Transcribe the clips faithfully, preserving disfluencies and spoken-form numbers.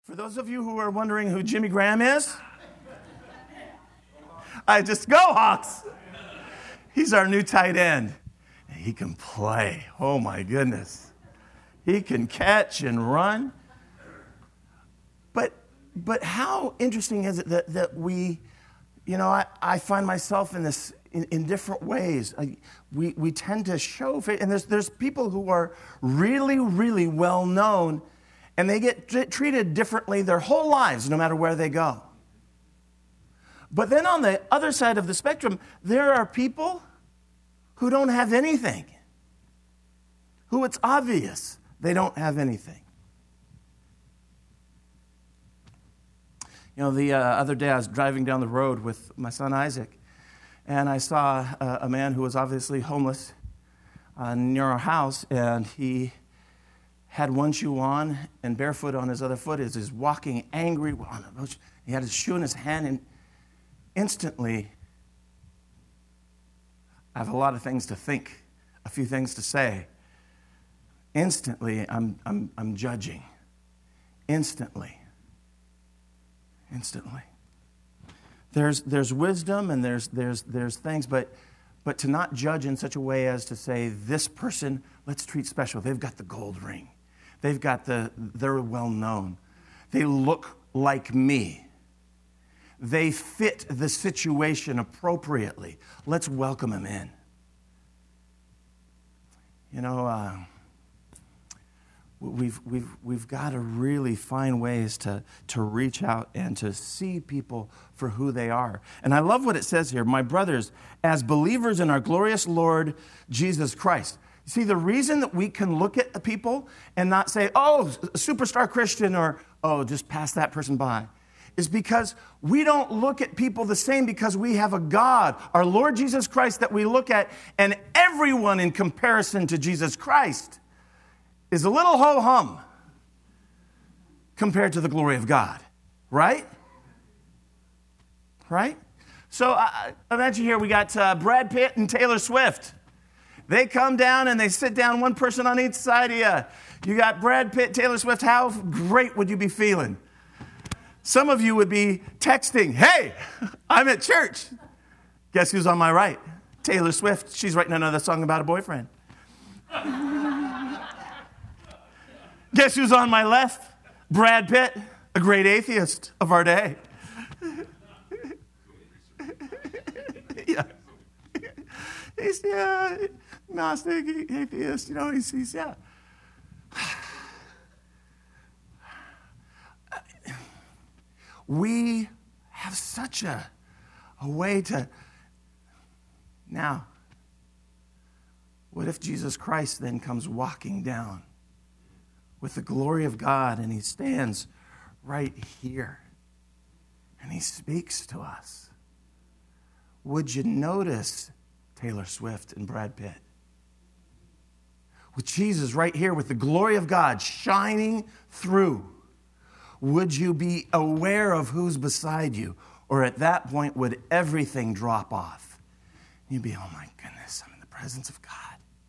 For those of you who are wondering who Jimmy Graham is, I just go Hawks. He's our new tight end. He can play. Oh my goodness. He can catch and run. But but how interesting is it that, that we, you know, I, I find myself in this in, in different ways. I, we we tend to show faith, and there's there's people who are really, really well known, and they get t- treated differently their whole lives, no matter where they go. But then on the other side of the spectrum, there are people who don't have anything, who it's obvious they don't have anything. You know, the uh, other day I was driving down the road with my son Isaac, and I saw uh, a man who was obviously homeless uh, near our house, and he had one shoe on and barefoot on his other foot. As he's walking angry on a bush. He had his shoe in his hand, and instantly, I have a lot of things to think, a few things to say. Instantly, I'm I'm I'm judging. Instantly. Instantly. There's there's wisdom and there's there's there's things, but but to not judge in such a way as to say this person, let's treat special. They've got the gold ring. They've got the they're well known. They look like me. They fit the situation appropriately. Let's welcome them in. You know, uh, we've we've we've got to really find ways to to reach out and to see people for who they are. And I love what it says here, my brothers, as believers in our glorious Lord Jesus Christ. See, the reason that we can look at the people and not say, "Oh, superstar Christian," or "Oh, just pass that person by," is because we don't look at people the same, because we have a God, our Lord Jesus Christ, that we look at, and everyone in comparison to Jesus Christ is a little ho-hum compared to the glory of God, right? Right? So uh, imagine here we got uh, Brad Pitt and Taylor Swift. They come down and they sit down, one person on each side of you. You got Brad Pitt, Taylor Swift. How great would you be feeling? Some of you would be texting, "Hey, I'm at church." Guess who's on my right? Taylor Swift. She's writing another song about a boyfriend. Guess who's on my left? Brad Pitt, a great atheist of our day. Yeah. He's, yeah, Gnostic, atheist, you know, he's, he's yeah. We have such a, a way to, now, what if Jesus Christ then comes walking down with the glory of God, and he stands right here and he speaks to us? Would you notice Taylor Swift and Brad Pitt? With Jesus right here with the glory of God shining through, would you be aware of who's beside you? Or at that point, would everything drop off? You'd be, "Oh my goodness, I'm in the presence of God."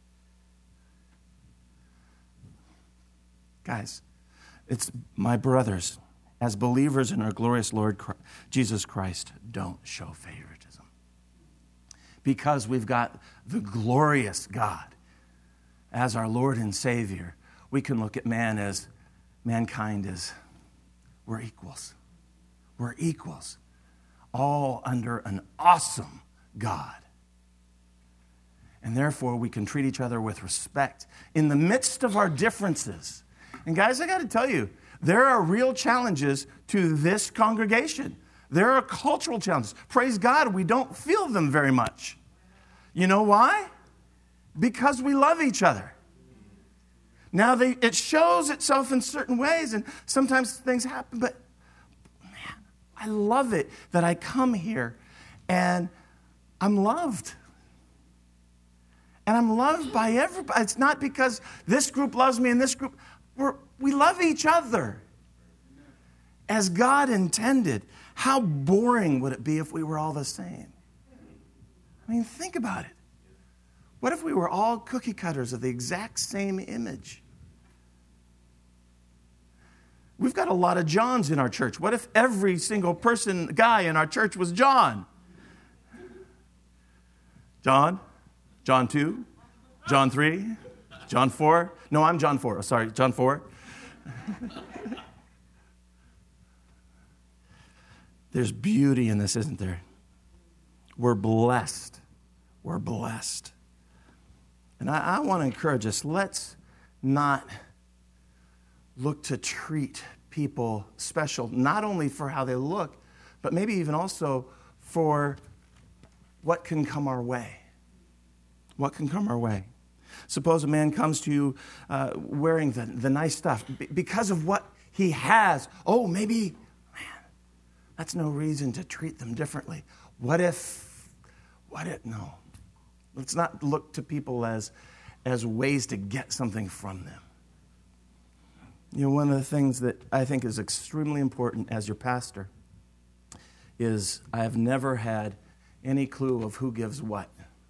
Guys, it's my brothers, as believers in our glorious Lord Jesus Christ, don't show favoritism. Because we've got the glorious God as our Lord and Savior, we can look at man as, mankind as, we're equals. We're equals. All under an awesome God. And therefore, we can treat each other with respect in the midst of our differences. And guys, I got to tell you, there are real challenges to this congregation. There are cultural challenges. Praise God, we don't feel them very much. You know why? Because we love each other. Now, they, it shows itself in certain ways, and sometimes things happen, but man, I love it that I come here and I'm loved. And I'm loved by everybody. It's not because this group loves me and this group. We're, we love each other as God intended. How boring would it be if we were all the same? I mean, think about it. What if we were all cookie cutters of the exact same image? We've got a lot of Johns in our church. What if every single person, guy in our church was John? John? John two? John three? John four? No, I'm John four. Oh, sorry, John four. There's beauty in this, isn't there? We're blessed. We're blessed. And I, I want to encourage us, let's not look to treat people special, not only for how they look, but maybe even also for what can come our way. What can come our way. Suppose a man comes to you uh, wearing the, the nice stuff because of what he has. Oh, maybe, man, that's no reason to treat them differently. What if, what if, no. Let's not look to people as, as ways to get something from them. You know, one of the things that I think is extremely important as your pastor is I have never had any clue of who gives what.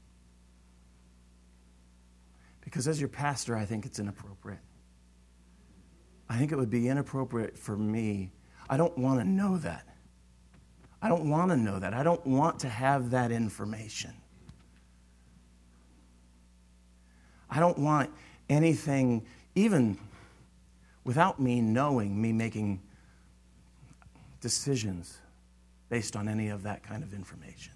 Because as your pastor, I think it's inappropriate. I think it would be inappropriate for me. I don't want to know that. I don't want to know that. I don't want to have that information. I don't want anything, even without me knowing, me making decisions based on any of that kind of information.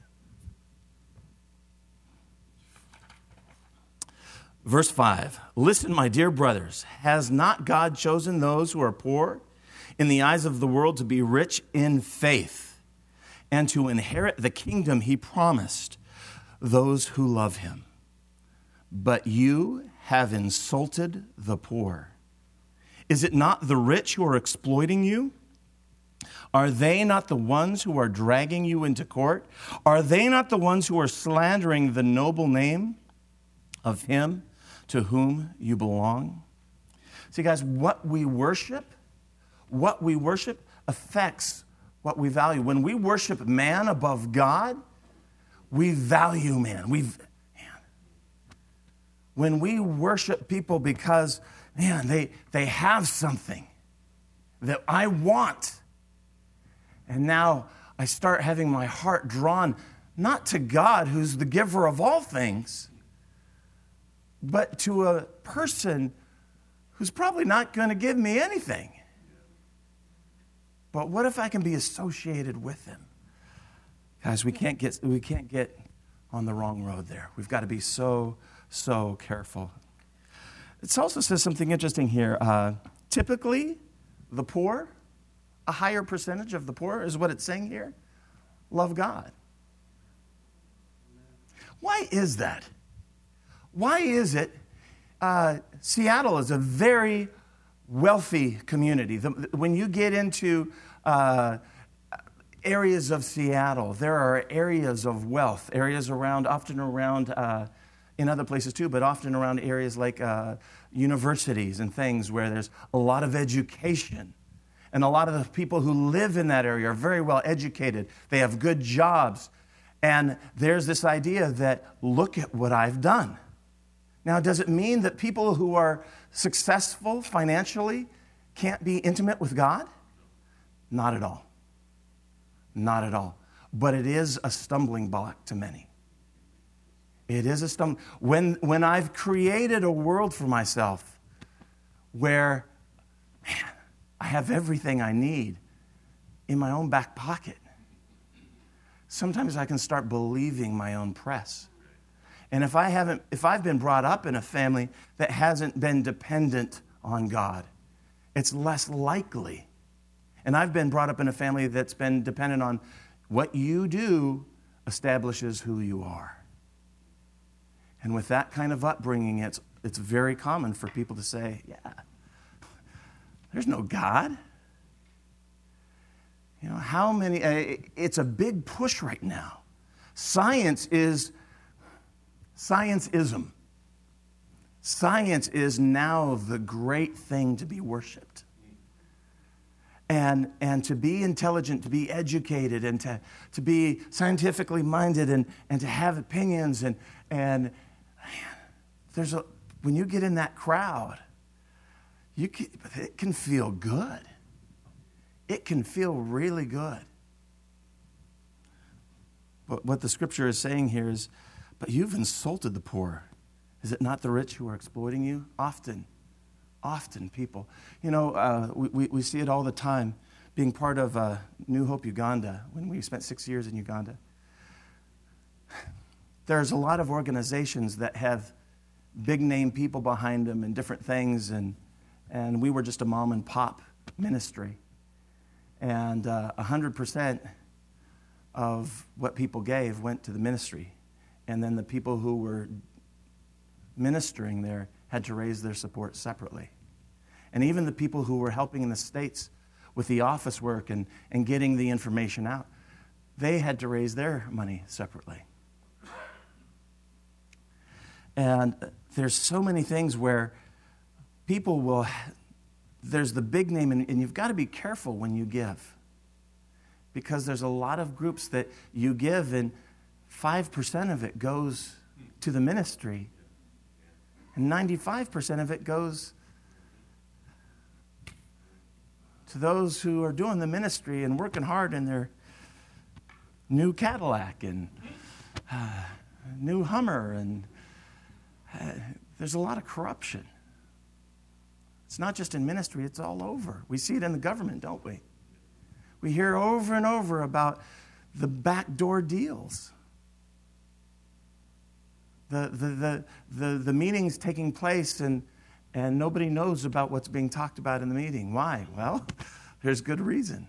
Verse five, listen, my dear brothers, has not God chosen those who are poor in the eyes of the world to be rich in faith and to inherit the kingdom he promised those who love him? But you have insulted the poor. Is it not the rich who are exploiting you? Are they not the ones who are dragging you into court? Are they not the ones who are slandering the noble name of him to whom you belong? See, guys, what we worship, what we worship affects what we value. When we worship man above God, we value man. We When we worship people because, man, they, they have something that I want, and now I start having my heart drawn not to God, who's the giver of all things, but to a person who's probably not going to give me anything. But what if I can be associated with him? Guys, we can't get, we can't get on the wrong road there. We've got to be so So careful. It also says something interesting here. Uh, typically, the poor, a higher percentage of the poor, is what it's saying here, love God. Why is that? Why is it uh, Seattle is a very wealthy community? The, when you get into uh, areas of Seattle, there are areas of wealth, areas around, often around uh, in other places too, but often around areas like uh, universities and things where there's a lot of education. And a lot of the people who live in that area are very well educated. They have good jobs. And there's this idea that, look at what I've done. Now, does it mean that people who are successful financially can't be intimate with God? Not at all. Not at all. But it is a stumbling block to many. It is a stumbling. When, when I've created a world for myself where, man, I have everything I need in my own back pocket, sometimes I can start believing my own press. And if I haven't, if I've been brought up in a family that hasn't been dependent on God, it's less likely. And I've been brought up in a family that's been dependent on what you do establishes who you are. And with that kind of upbringing, it's, it's very common for people to say, yeah, there's no God. You know, how many, uh, it's a big push right now. Science is, science-ism. Science is now the great thing to be worshiped. And, and to be intelligent, to be educated, and to, to be scientifically minded, and, and to have opinions, and, and man, there's a, when you get in that crowd, you can, it can feel good. it can feel really good. But what the scripture is saying here is, but you've insulted the poor. Is it not the rich who are exploiting you? Often, often people. You know, uh, we, we see it all the time. Being part of uh, New Hope Uganda, when we spent six years in Uganda, there's a lot of organizations that have big-name people behind them and different things, and, and we were just a mom-and-pop ministry. And uh, one hundred percent of what people gave went to the ministry. And then the people who were ministering there had to raise their support separately. And even the people who were helping in the States with the office work and, and getting the information out, they had to raise their money separately. And there's so many things where people will, there's the big name, and, and you've got to be careful when you give. Because there's a lot of groups that you give, and five percent of it goes to the ministry, and ninety-five percent of it goes to those who are doing the ministry and working hard in their new Cadillac and uh, new Hummer, and uh, there's a lot of corruption. It's not just in ministry, it's all over. We see it in the government, don't we? We hear over and over about the backdoor deals. The, the, the, the, the meetings taking place, and, and nobody knows about what's being talked about in the meeting. Why? Well, there's good reason.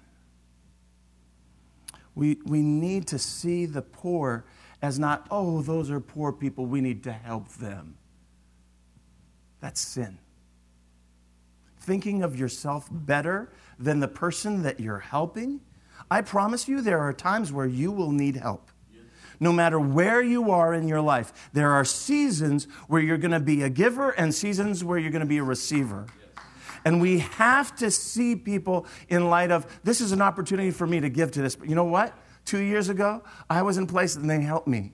We, we need to see the poor as not, oh, those are poor people, we need to help them. That's sin. Thinking of yourself better than the person that you're helping, I promise you there are times where you will need help. No matter where you are in your life, there are seasons where you're going to be a giver and seasons where you're going to be a receiver. And we have to see people in light of, this is an opportunity for me to give to this. But you know what? Two years ago, I was in places and they helped me.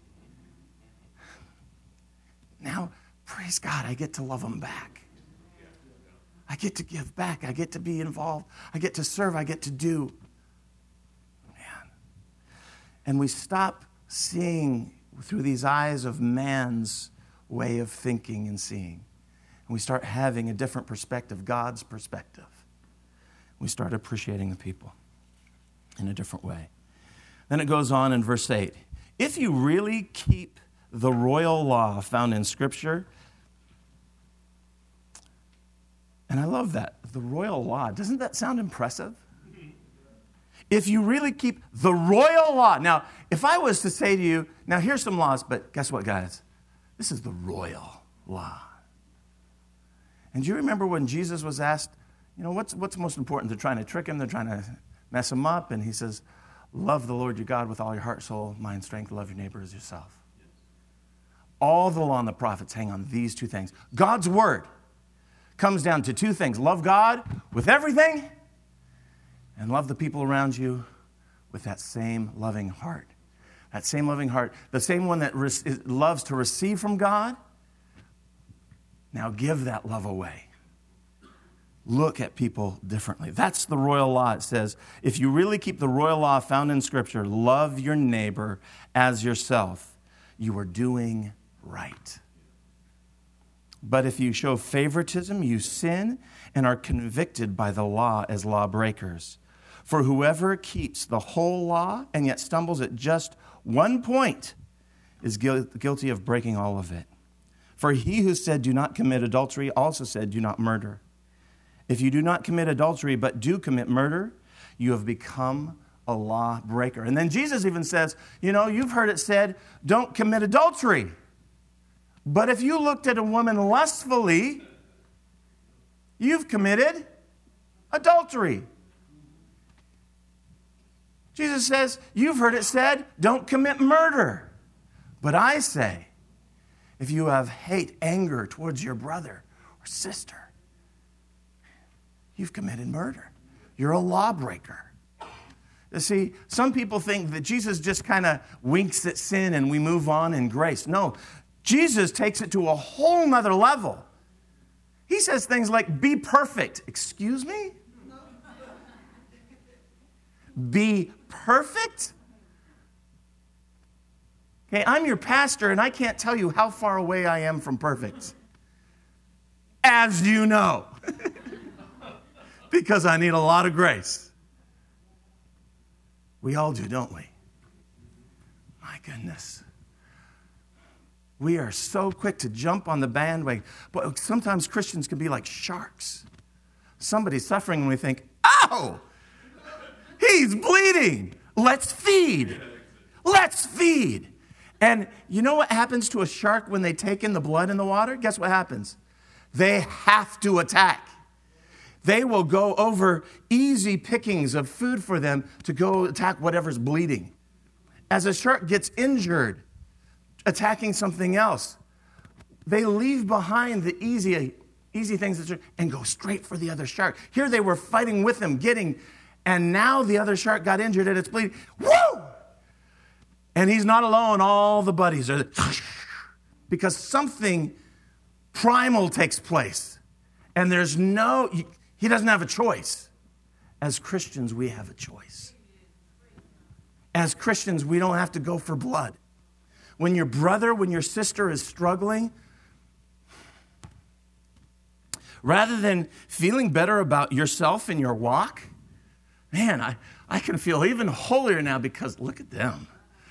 Now, praise God, I get to love them back. I get to give back. I get to be involved. I get to serve. I get to do. Man. And we stop seeing through these eyes of man's way of thinking and seeing. And we start having a different perspective, God's perspective. We start appreciating the people in a different way. Then it goes on in verse eight. If you really keep the royal law found in Scripture, and I love that, the royal law. Doesn't that sound impressive? If you really keep the royal law. Now, if I was to say to you, now here's some laws, but guess what, guys? This is the royal law. And do you remember when Jesus was asked, you know, what's, what's most important? They're trying to trick him. They're trying to mess him up. And he says, love the Lord your God with all your heart, soul, mind, strength. Love your neighbor as yourself. All the law and the prophets hang on these two things. God's word comes down to two things. Love God with everything and love the people around you with that same loving heart. That same loving heart, the same one that re- loves to receive from God, now give that love away. Look at people differently. That's the royal law. It says, if you really keep the royal law found in Scripture, love your neighbor as yourself, you are doing right. But if you show favoritism, you sin and are convicted by the law as lawbreakers. For whoever keeps the whole law and yet stumbles at just one point is guilty of breaking all of it. For he who said, do not commit adultery, also said, do not murder. If you do not commit adultery but do commit murder, you have become a lawbreaker. And then Jesus even says, you know, you've heard it said, don't commit adultery. But if you looked at a woman lustfully, you've committed adultery. Jesus says, you've heard it said, don't commit murder. But I say, if you have hate, anger towards your brother or sister, you've committed murder. You're a lawbreaker. You see, some people think that Jesus just kind of winks at sin and we move on in grace. No, Jesus takes it to a whole nother level. He says things like, be perfect. Excuse me? be perfect? Okay, I'm your pastor, and I can't tell you how far away I am from perfect. As you know. Because I need a lot of grace. We all do, don't we? My goodness. We are so quick to jump on the bandwagon. But sometimes Christians can be like sharks. Somebody's suffering and we think, oh, he's bleeding. Let's feed. Let's feed. And you know what happens to a shark when they take in the blood in the water? Guess what happens? They have to attack. They will go over easy pickings of food for them to go attack whatever's bleeding. As a shark gets injured, attacking something else, they leave behind the easy, easy things and go straight for the other shark. Here they were fighting with them, getting, and now the other shark got injured and it's bleeding. Woo! And he's not alone. All the buddies are, because something primal takes place. And there's no, he doesn't have a choice. As Christians, we have a choice. As Christians, we don't have to go for blood. When your brother, when your sister is struggling, rather than feeling better about yourself and your walk, man, I, I can feel even holier now because look at them.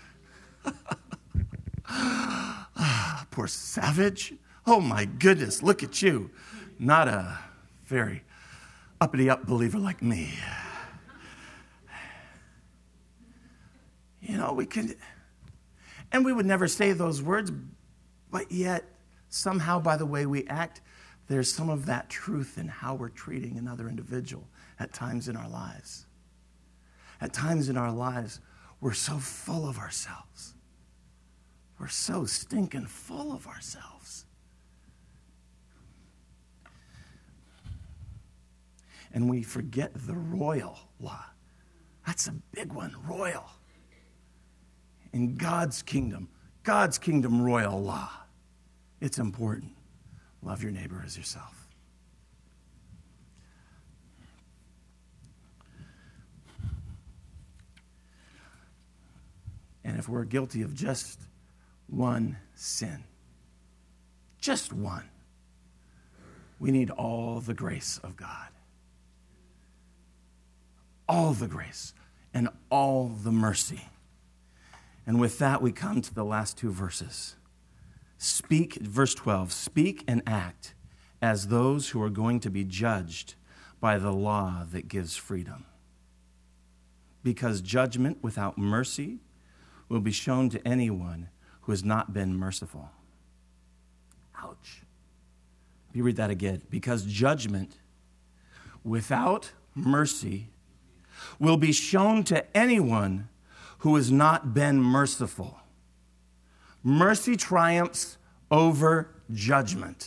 Poor savage. Oh my goodness, look at you. Not a very uppity-up believer like me. You know, we can, and we would never say those words, but yet somehow by the way we act, there's some of that truth in how we're treating another individual at times in our lives. At times in our lives, we're so full of ourselves. We're so stinking full of ourselves. And we forget the royal law. That's a big one, royal. In God's kingdom, God's kingdom royal law. It's important. Love your neighbor as yourself. And if we're guilty of just one sin, just one, we need all the grace of God. All the grace and all the mercy. And with that, we come to the last two verses. Speak, verse twelve, speak and act as those who are going to be judged by the law that gives freedom. Because judgment without mercy will be shown to anyone who has not been merciful. Ouch. Let me read that again. Because judgment without mercy will be shown to anyone who has not been merciful. Mercy triumphs over judgment.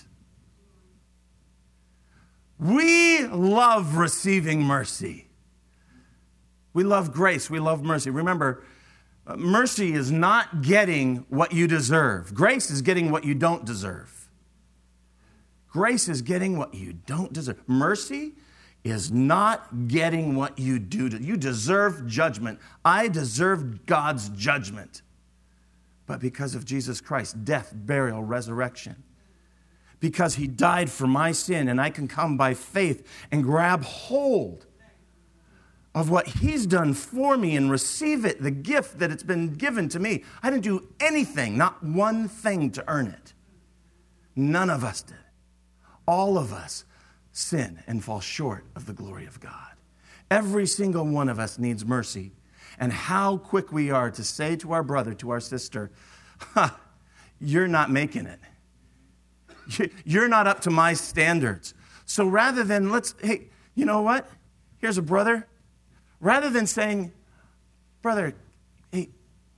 We love receiving mercy. We love grace. We love mercy. Remember, mercy is not getting what you deserve. Grace is getting what you don't deserve. Grace is getting what you don't deserve. Mercy is not getting what you do. You deserve judgment. I deserve God's judgment. But because of Jesus Christ's death, burial, resurrection, because he died for my sin, and I can come by faith and grab hold of what he's done for me and receive it, the gift that it's been given to me. I didn't do anything, not one thing to earn it. None of us did. All of us sin and fall short of the glory of God. Every single one of us needs mercy. And how quick we are to say to our brother, to our sister, ha, you're not making it. You're not up to my standards. So rather than let's, hey, you know what? Here's a brother. Rather than saying, brother, hey,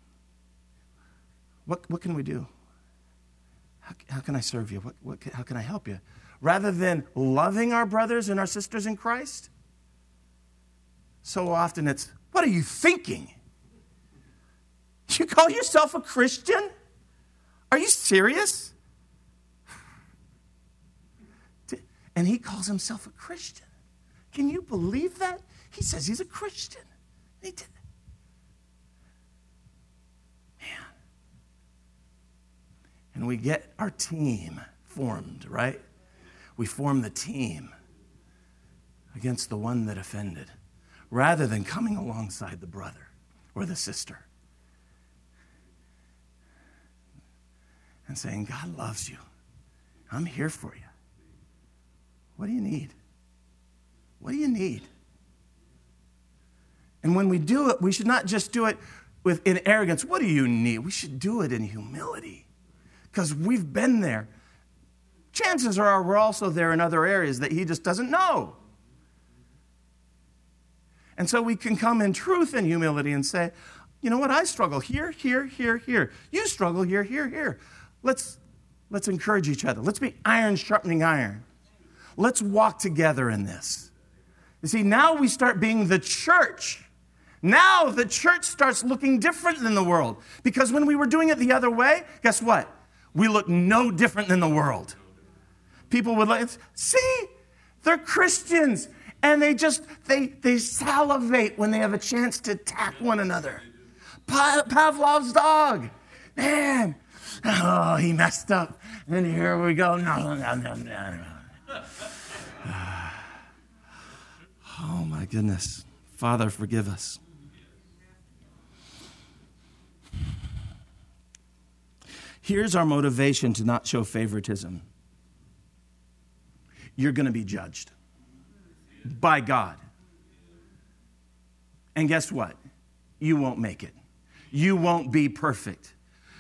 what, what can we do? How, how can I serve you? What, what, how can I help you? Rather than loving our brothers and our sisters in Christ, so often it's, what are you thinking? You call yourself a Christian? Are you serious? And he calls himself a Christian. Can you believe that? He says he's a Christian. He did. Man. And we get our team formed, right? We form the team against the one that offended, rather than coming alongside the brother or the sister and saying, God loves you. I'm here for you. What do you need? What do you need? And when we do it, we should not just do it with in arrogance. What do you need? We should do it in humility, because we've been there. Chances are we're also there in other areas that he just doesn't know. And so we can come in truth and humility and say, you know what, I struggle here, here, here, here. You struggle here, here, here. Let's, let's encourage each other. Let's be iron sharpening iron. Let's walk together in this. You see, now we start being the church. Now the church starts looking different than the world. Because when we were doing it the other way, guess what? We look no different than the world. People would like, see, they're Christians. And they just, they, they salivate when they have a chance to attack one another. Pa- Pavlov's dog. Man, oh, he messed up. And here we go. No, no, no, no, no. Oh, my goodness. Father, forgive us. Here's our motivation to not show favoritism. You're going to be judged by God. And guess what? You won't make it. You won't be perfect.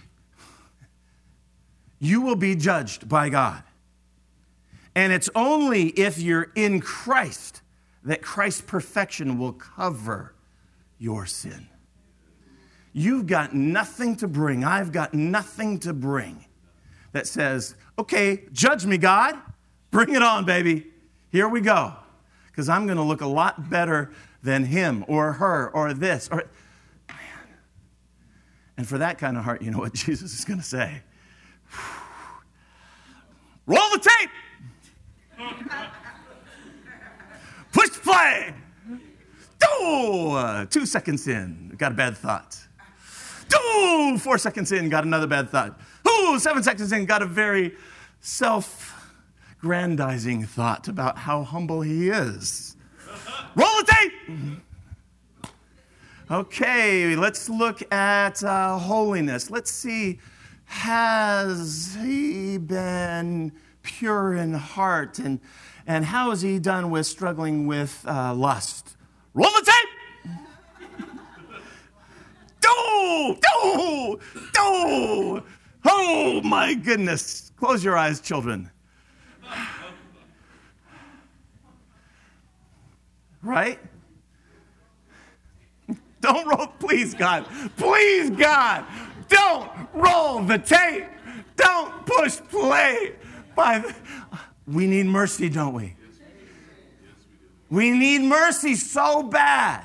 You will be judged by God. And it's only if you're in Christ that Christ's perfection will cover your sin. You've got nothing to bring. I've got nothing to bring that says, okay, judge me, God. Bring it on, baby. Here we go. Because I'm going to look a lot better than him or her or this. Or man. And for that kind of heart, you know what Jesus is going to say? Roll the tape. Push play. Oh, uh, two seconds in, got a bad thought. Oh, four seconds in, got another bad thought. Oh, seven seconds in, got a very self-grandizing thought about how humble he is. Roll the tape. Okay, let's look at uh, holiness. Let's see, has he been pure in heart? And, and how has he done with struggling with uh, lust? Roll the tape. Do, do, do. Oh, my goodness. Close your eyes, children. Right? Don't roll, please, God. Please, God. Don't roll the tape. Don't push play. By the, we need mercy, don't we? We need mercy so bad.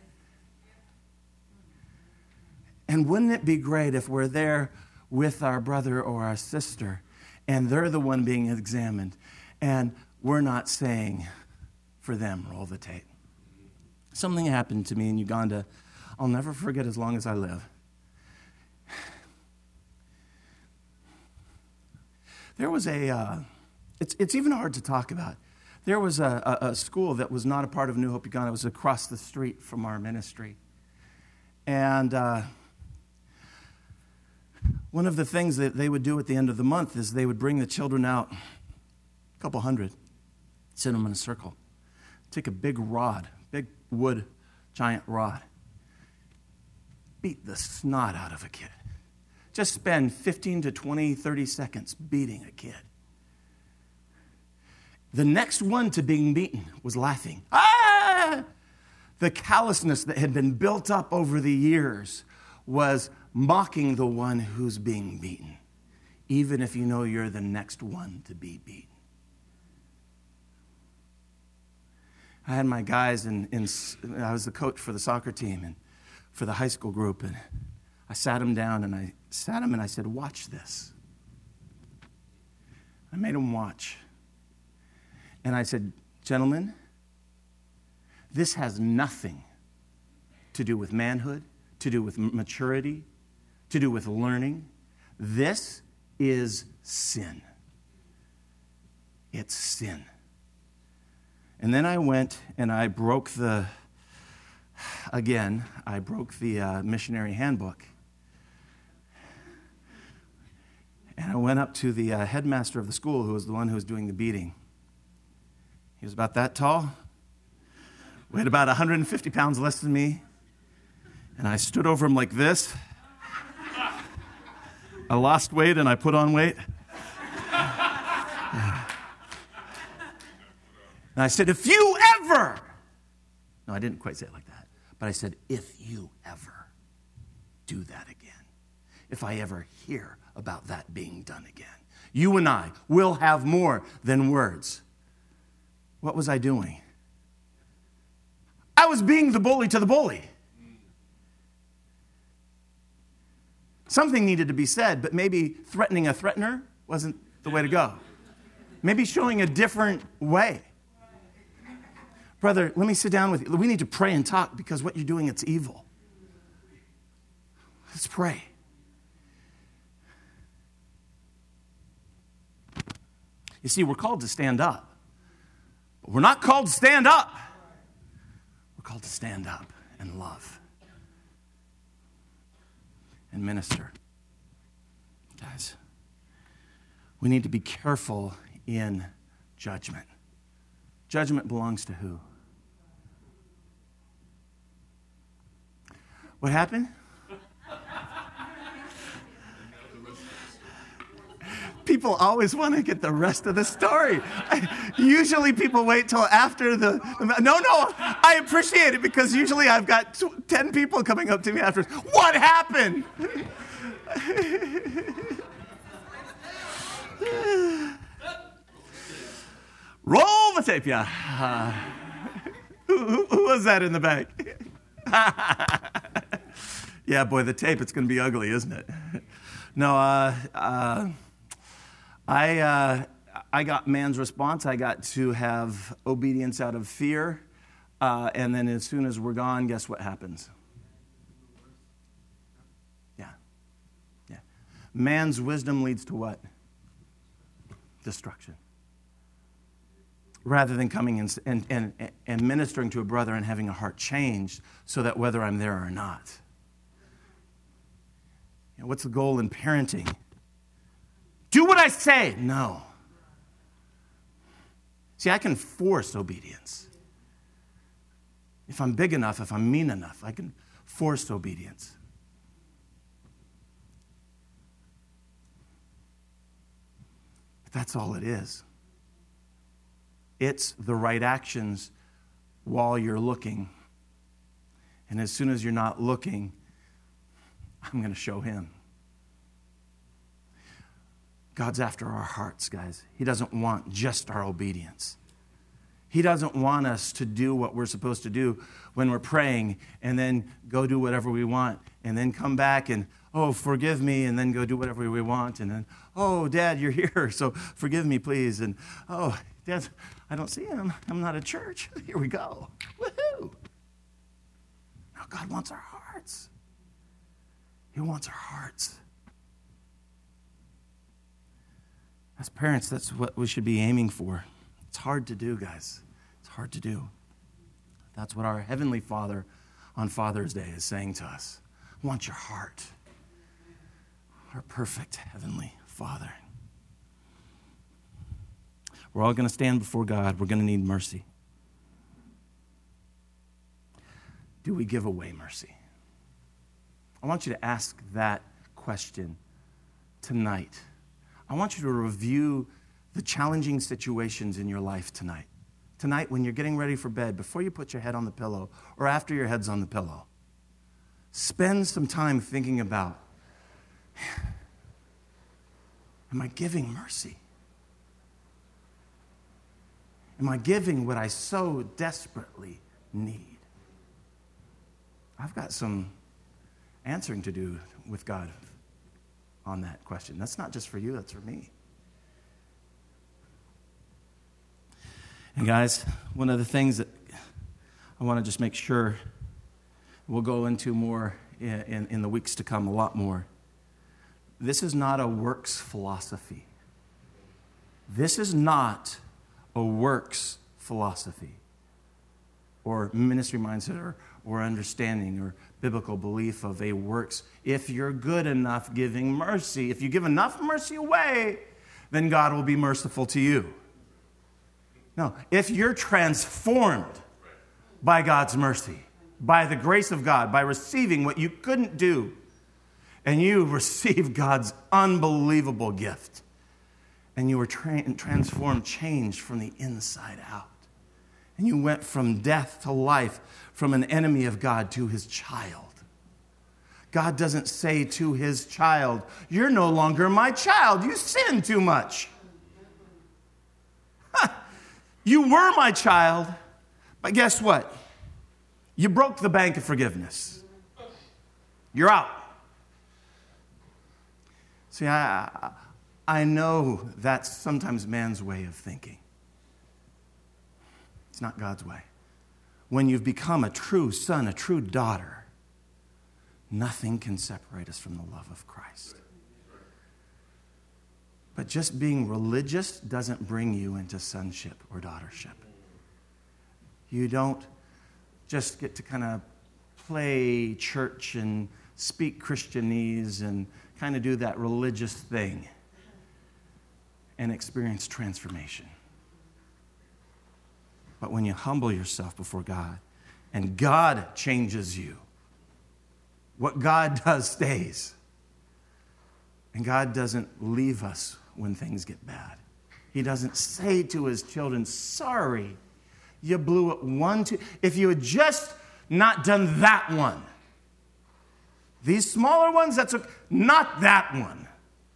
And wouldn't it be great if we're there with our brother or our sister and they're the one being examined and we're not saying for them, roll the tape. Something happened to me in Uganda I'll never forget as long as I live. There was a, uh, it's, it's even hard to talk about. There was a, a, a school that was not a part of New Hope Uganda. It was across the street from our ministry. And uh, one of the things that they would do at the end of the month is they would bring the children out, a couple hundred, sit them in a circle, take a big rod, big wood, giant rod, beat the snot out of a kid. Just spend fifteen to twenty, thirty seconds beating a kid. The next one to being beaten was laughing. Ah! The callousness that had been built up over the years was mocking the one who's being beaten, even if you know you're the next one to be beaten. I had my guys, in, in I was the coach for the soccer team and for the high school group, and I sat them down and I sat them and I said, watch this. I made them watch. And I said, gentlemen, this has nothing to do with manhood, to do with maturity, to do with learning. This is sin. It's sin. And then I went and I broke the, again, I broke the uh, missionary handbook. And I went up to the uh, headmaster of the school, who was the one who was doing the beating. He was about that tall, weighed about one hundred fifty pounds less than me. And I stood over him like this. I lost weight and I put on weight. And I said, if you ever, no, I didn't quite say it like that, but I said, if you ever do that again, if I ever hear about that being done again, you and I will have more than words. What was I doing? I was being the bully to the bully. Something needed to be said, but maybe threatening a threatener wasn't the way to go. Maybe showing a different way. Brother, let me sit down with you. We need to pray and talk because what you're doing, it's evil. Let's pray. You see, we're called to stand up. But we're not called to stand up. We're called to stand up and love and minister. Guys, we need to be careful in judgment. Judgment belongs to who? What happened? People always want to get the rest of the story. Usually people wait till after the... No, no, I appreciate it because usually I've got ten people coming up to me afterwards. What happened? Roll the tape, yeah. Uh, who, who was that in the back? Yeah, boy, the tape, it's going to be ugly, isn't it? No, uh, uh, I, uh, I got man's response. I got to have obedience out of fear. Uh, and then as soon as we're gone, guess what happens? Yeah. Yeah. Man's wisdom leads to what? Destruction. Rather than coming and, and, and, and ministering to a brother and having a heart changed so that whether I'm there or not. You know, what's the goal in parenting? Do what I say. No. See, I can force obedience. If I'm big enough, if I'm mean enough, I can force obedience. But that's all it is. It's the right actions while you're looking. And as soon as you're not looking, I'm going to show him. God's after our hearts, guys. He doesn't want just our obedience. He doesn't want us to do what we're supposed to do when we're praying and then go do whatever we want and then come back and, oh, forgive me, and then go do whatever we want. And then, oh, Dad, you're here, so forgive me, please. And, oh, Dad, I don't see him. I'm not at church. Here we go. Woohoo! Now, God wants our hearts. He wants our hearts. As parents, that's what we should be aiming for. It's hard to do, guys. It's hard to do. That's what our Heavenly Father on Father's Day is saying to us. I want your heart. Our perfect Heavenly Father. We're all going to stand before God. We're going to need mercy. Do we give away mercy? I want you to ask that question tonight. I want you to review the challenging situations in your life tonight. Tonight, when you're getting ready for bed, before you put your head on the pillow, or after your head's on the pillow, spend some time thinking about, am I giving mercy? Am I giving what I so desperately need? I've got some answering to do with God on that question. That's not just for you, that's for me. And guys, one of the things that I want to just make sure we'll go into more in, in, in the weeks to come, a lot more. This is not a works philosophy. This is not a works philosophy or ministry mindset or, or understanding or biblical belief of a works. If you're good enough giving mercy, if you give enough mercy away, then God will be merciful to you. No, if you're transformed by God's mercy, by the grace of God, by receiving what you couldn't do, and you receive God's unbelievable gift, and you were tra- transformed, changed from the inside out, and you went from death to life, from an enemy of God to his child. God doesn't say to his child, "You're no longer my child. You sin too much." You were my child, but guess what? You broke the bank of forgiveness. You're out. See, I, I know that's sometimes man's way of thinking. It's not God's way. When you've become a true son, a true daughter, nothing can separate us from the love of Christ. But just being religious doesn't bring you into sonship or daughtership. You don't just get to kind of play church and speak Christianese and kind of do that religious thing and experience transformation. But when you humble yourself before God and God changes you, what God does stays. And God doesn't leave us when things get bad. He doesn't say to his children, "Sorry, you blew it one, two." If you had just not done that one, these smaller ones, that's a, not that one.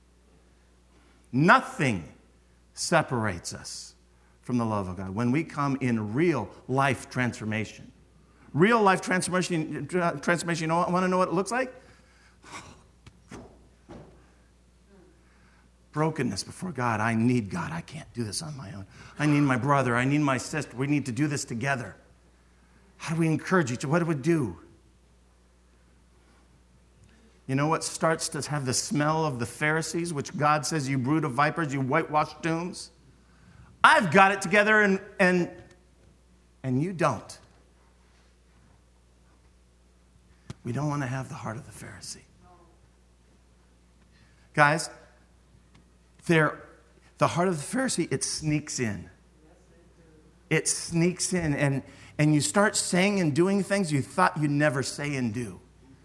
Nothing separates us from the love of God. When we come in real life transformation, real life transformation, transformation, you know, want to know what it looks like? Brokenness before God. I need God. I can't do this on my own. I need my brother. I need my sister. We need to do this together. How do we encourage each other? What do we do? You know what starts to have the smell of the Pharisees, which God says, "You brood of vipers, you whitewashed tombs"? I've got it together and and and you don't. We don't want to have the heart of the Pharisee. Guys, there, the heart of the Pharisee, it sneaks in. It sneaks in, and, and you start saying and doing things you thought you'd never say and do.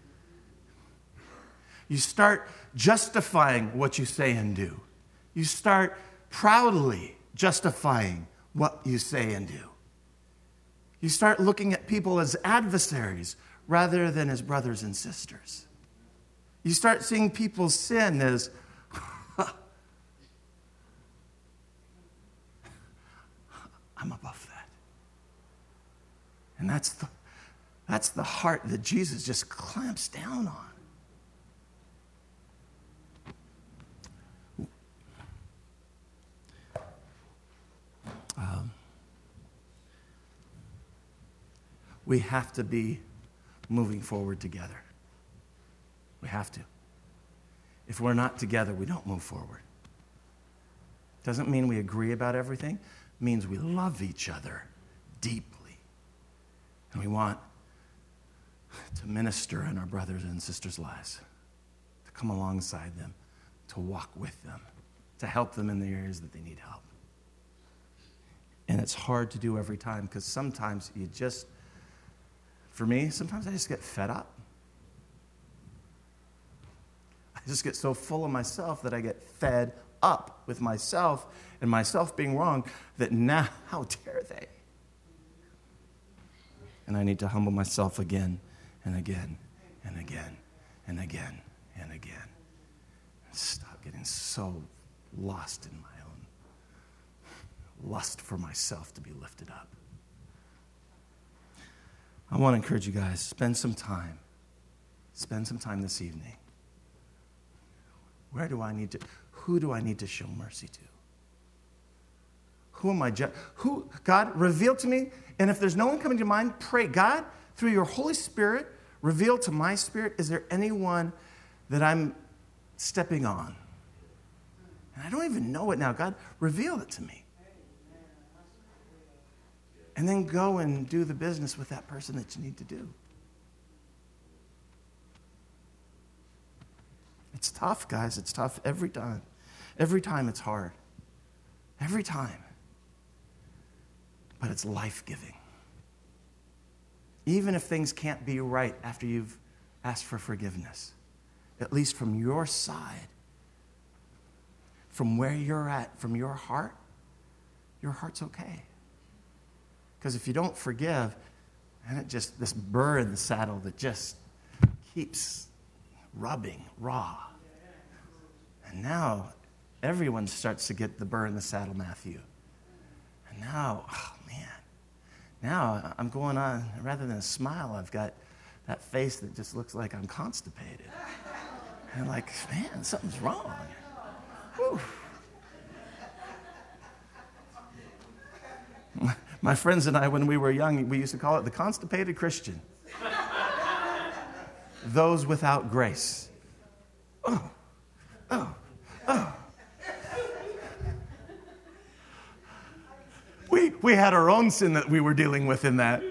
You start justifying what you say and do. You start proudly justifying what you say and do. You start looking at people as adversaries rather than as brothers and sisters. You start seeing people's sin as, I'm above that. And that's the, that's the heart that Jesus just clamps down on. Um, we have to be moving forward together. We have to. If we're not together, we don't move forward. Doesn't mean we agree about everything. It means we love each other deeply. And we want to minister in our brothers and sisters' lives, to come alongside them, to walk with them, to help them in the areas that they need help. And it's hard to do every time because sometimes you just, for me, sometimes I just get fed up. I just get so full of myself that I get fed up with myself and myself being wrong that now, how dare they? And I need to humble myself again and again and again and again and again. And stop getting so lost in my own lust for myself to be lifted up. I want to encourage you guys, spend some time. Spend some time this evening. Where do I need to, who do I need to show mercy to? Who am I, ju- who, God, reveal to me, and if there's no one coming to mind, pray, God, through your Holy Spirit, Reveal to my spirit, is there anyone that I'm stepping on? And I don't even know it now. God, reveal it to me. And then go and do the business with that person that you need to do. It's tough, guys. It's tough every time. Every time it's hard. Every time. But it's life-giving. Even if things can't be right after you've asked for forgiveness, at least from your side, from where you're at, from your heart, your heart's okay. Because if you don't forgive, and it just, this burr in the saddle that just keeps rubbing raw. And now everyone starts to get the burr in the saddle, Matthew. And now, oh man, now I'm going on, rather than a smile, I've got that face that just looks like I'm constipated. And I'm like, man, something's wrong. Whew. My friends and I, when we were young, we used to call it the constipated Christian. Those without grace. Oh, oh, oh. We, we had our own sin that we were dealing with in that.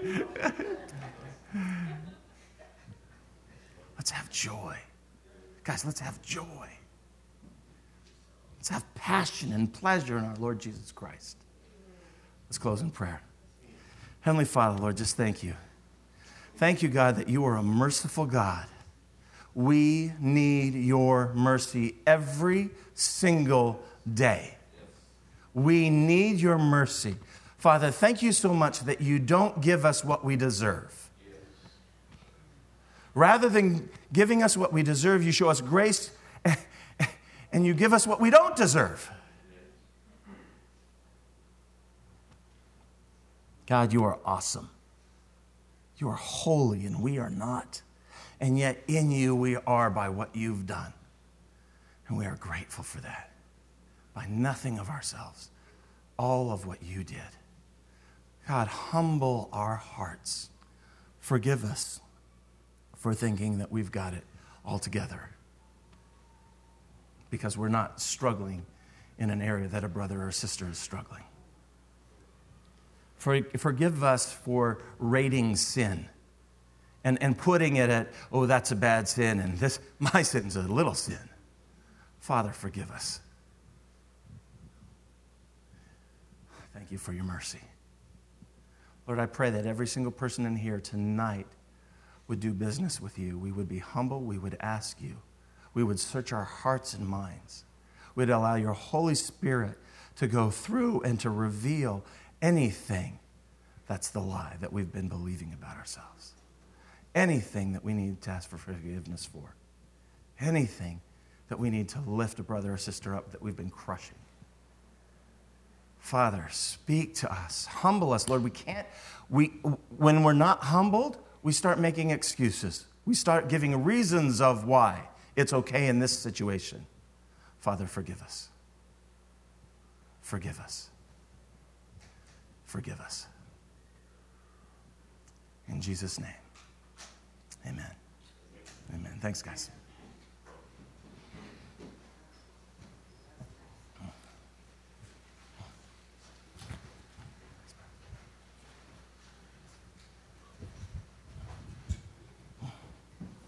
Let's have joy. Guys, let's have joy. Let's have passion and pleasure in our Lord Jesus Christ. Let's close in prayer. Heavenly Father, Lord, just thank you. Thank you, God, that you are a merciful God. We need your mercy every single day. We need your mercy. Father, thank you so much that you don't give us what we deserve. Rather than giving us what we deserve, you show us grace and you give us what we don't deserve. God, you are awesome. You are holy and we are not. And yet in you we are by what you've done. And we are grateful for that. By nothing of ourselves. All of what you did. God, humble our hearts. Forgive us for thinking that we've got it all together. Because we're not struggling in an area that a brother or sister is struggling. For, forgive us for rating sin and, and putting it at, oh, that's a bad sin, and this, my sin's a little sin. Father, forgive us. Thank you for your mercy. Lord, I pray that every single person in here tonight would do business with you. We would be humble. We would ask you. We would search our hearts and minds. We'd allow your Holy Spirit to go through and to reveal anything that's the lie that we've been believing about ourselves. Anything that we need to ask for forgiveness for. Anything that we need to lift a brother or sister up that we've been crushing. Father, speak to us. Humble us, Lord. We can't, we, when we're not humbled, we start making excuses. We start giving reasons of why it's okay in this situation. Father, forgive us. Forgive us. Forgive us. In Jesus' name, amen. Amen. Thanks, guys.